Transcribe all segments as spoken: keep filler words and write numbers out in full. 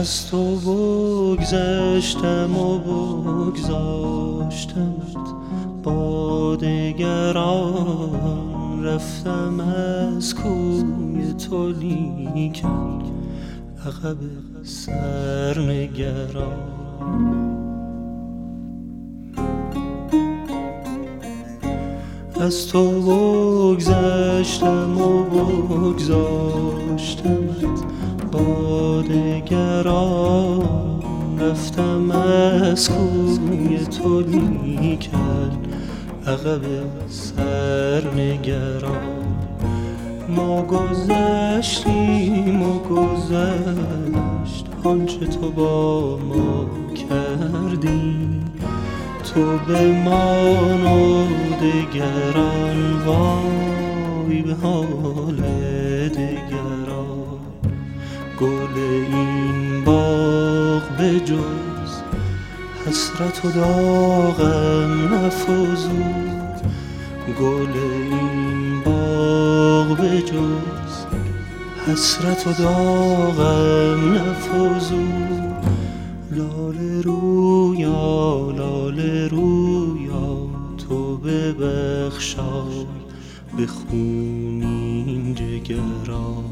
از تو بگذشتم و بگذاشتمت با دگران، رفتم از کوی تو لیکن عقب سرنگران. از تو بگذشتم و بگذاشتمت با دگران، رفتم از کوی تو لیکن عقب سرنگران. ما گذشتیم و گذشت آنچه تو با ما کردی، تو بمان و دگران وای به حال دگران. گل این باغ به جز حسرت و داغم نفزود، گل این باغ به جز حسرت و داغم نفزود. لاله رویا لاله رویا تو ببخشای به خونین جگران.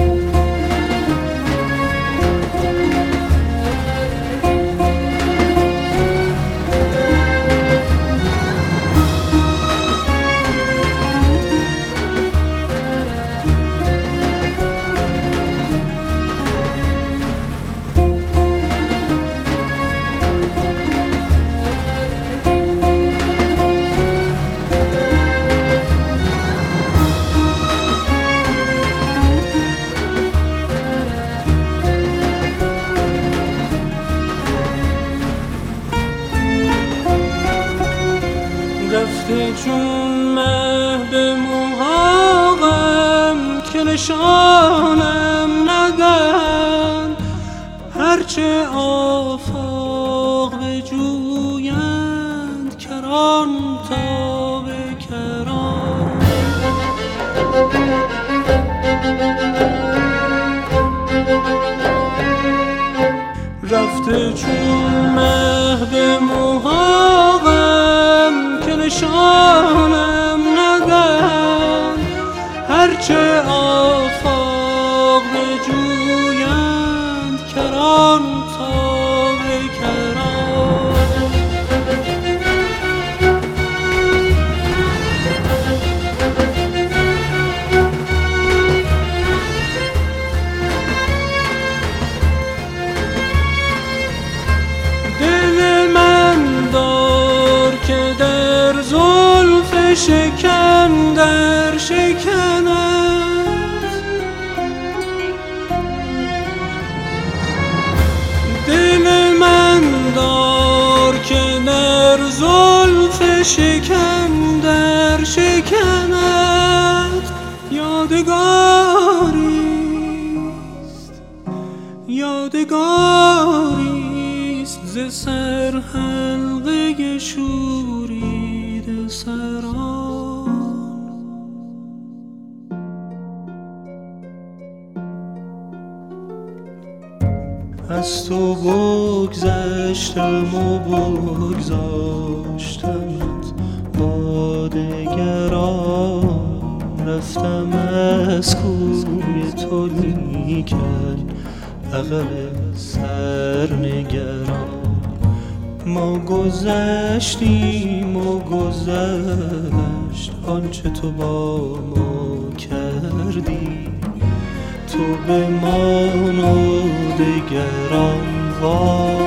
رفته چون مه به محاقم که نشانم ندهند، هرچه آفاق بجویند کران تا به کران. رفته چون مه به محاقم که نشانم ندهند، هرچه آفاق بجویند کران تا به کران. دل من دار که در زلف شکن در شکند، دل من دار که در زلف شکن در شکند. یادگاریست یادگاریست ز سر حلقه شورید سران. از تو بگذشتم و بگذاشتمت با دگران، رفتم از کوی تو لیکن عقب سرنگران. ما گذشتیم و گذشت آنچه تو با ما کردی، تو بمان و دگران وای